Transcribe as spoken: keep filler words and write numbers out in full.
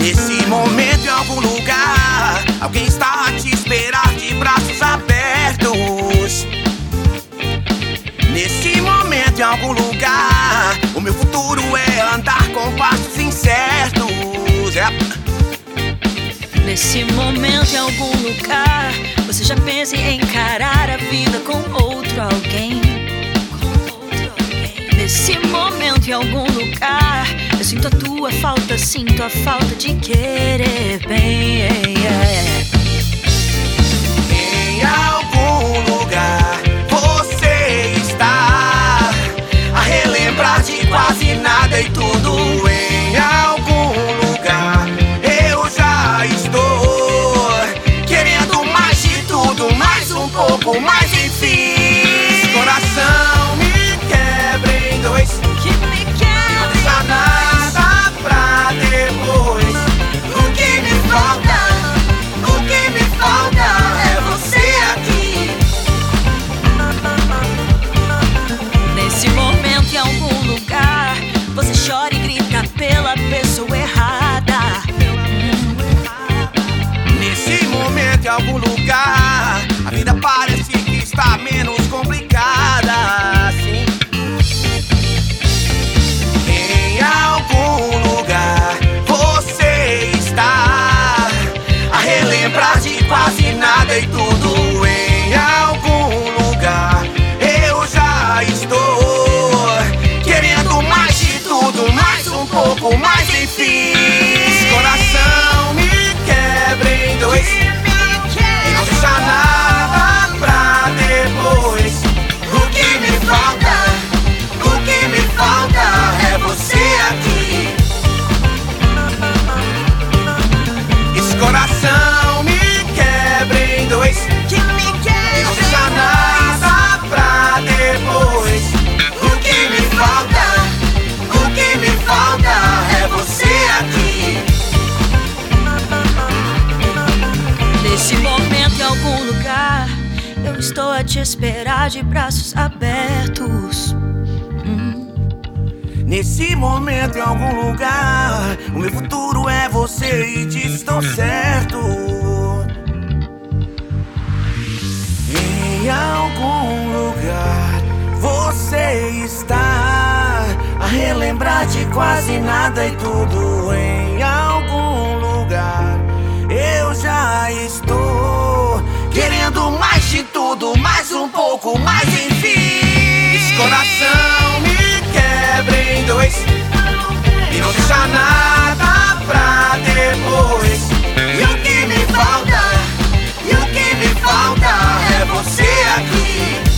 Nesse momento, em algum lugar, alguém está a te esperar de braços abertos. Nesse momento, em algum lugar, o meu futuro é andar com passos incertos. É. Nesse momento, em algum lugar, você já pensa em encarar a vida com outro alguém. Nesse momento, em algum lugar, eu sinto a tua falta, sinto a falta de querer bem. Em algum lugar você está a relembrar de quase nada e tudo. Em algum lugar eu já estou querendo mais de tudo, mais um pouco, mais enfim. Coração me quebra em dois, Que me quer, não deixa nada pra depois. O que me falta, o que me falta é você aqui. Nesse momento, em algum lugar, você chora e grita pela pessoa errada. Nesse momento, em algum lugar, a vida parece que está menos complicada, assim. Em algum lugar você está a relembrar de quase nada e tudo. Em algum lugar eu já estou querendo mais de tudo, mais um pouco, mais enfim. Esse coração me quebra em dois e não deixa nada pra depois. O que me falta, o que me falta é você aqui. Esse coração me quebra em dois Que me e quer, não deixa nada pra depois. O que me falta, o que me falta é você aqui. Nesse momento, em algum lugar, eu estou a te esperar de braços abertos. Hum. Nesse momento, em algum lugar, o meu futuro é você e disso estou certo. Em algum lugar você está a relembrar de quase nada e tudo. Em algum lugar eu já estou querendo mais de tudo, mais um pouco, mais enfim. Esse coração me quebra em dois e não deixa nada pra depois. E o que me falta, e o que me falta é você aqui.